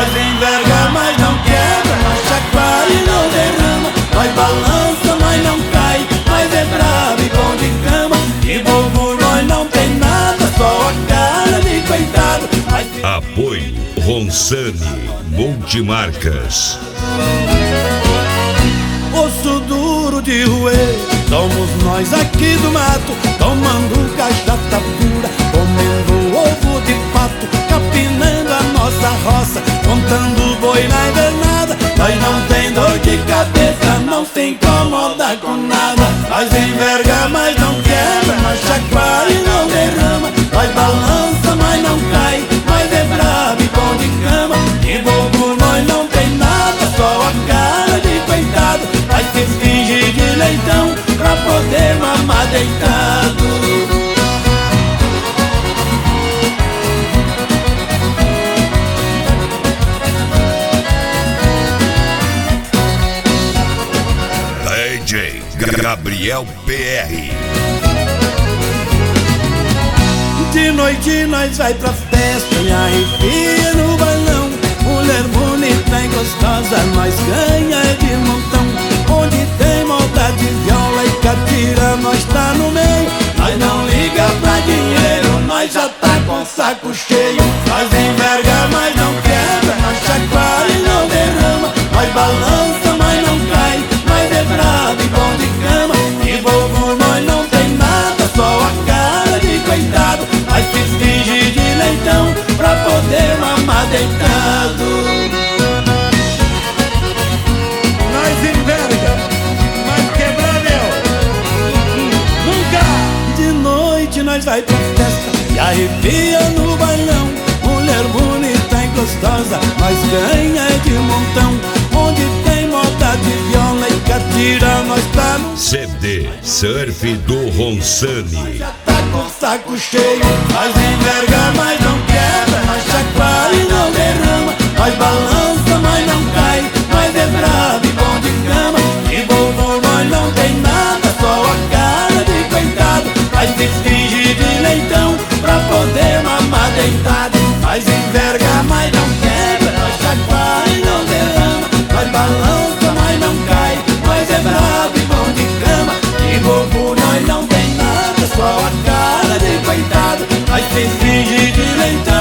Nós enverga, mas não quebra, nós chacoalha e não derrama. Nós balança, mas não cai, nós é bravo e bom de cama. De bobo nós não tem nada, só a cara de coitado. Apoio Ronsani Multimarcas. Osso duro de roer, somos nós aqui do mato, tomando cachaça pura, comendo ovo de pato, capinando a nossa roça, contando boi na invernada. Nós não tem dor de cabeça, não se incomoda com nada. Nós enverga, mas não quebra, nós chacoalha e não derrama. Nós balança, mas não cai, nós é bravo e bom de cama. De bobo nós não tem nada, só a cara de coitado. Nós se finge de leitão pra poder mamar deitado. DJ Gabriel PR. De noite nós vai pra festa e arrepia no balão. Mulher bonita e gostosa, nós ganha de montão. Onde tem moda de viola e catira, nós tá no meio. Nós não liga pra dinheiro, nós já tá com o saco cheio. Nós enverga, mas não quebra, nós chacoalha e não derrama. Nós balança, mas não cai, nós é bravo e bom de cama. De bobo nós não tem nada, só a cara de coitado. Nós se finge de leitão pra poder mamar deitado. Nós enverga, mas quebrar nunca. De noite nós vai pra festa e arrepia no bailão. Mulher bonita e gostosa, nós ganha de montão. Onde tem moda de viola e catira, nós tá no CD Surf do Ronsani. já tá com o saco cheio. Nós enverga, mas não quebra, nós chacoalha e não derrama. Nós balança, mas não cai, nós é bravo e bom de cama. De bobo nós não tem nada, só a cara de coitado. Nós se finge de leitão pra poder mamar deitado. Nós enverga, mas não quebra, nós chacoalha e não derrama. Nós balança, mas não cai, nós é bravo e bom de cama. De bobo nós não tem nada, só a cara de coitado. Nós se finge de leitão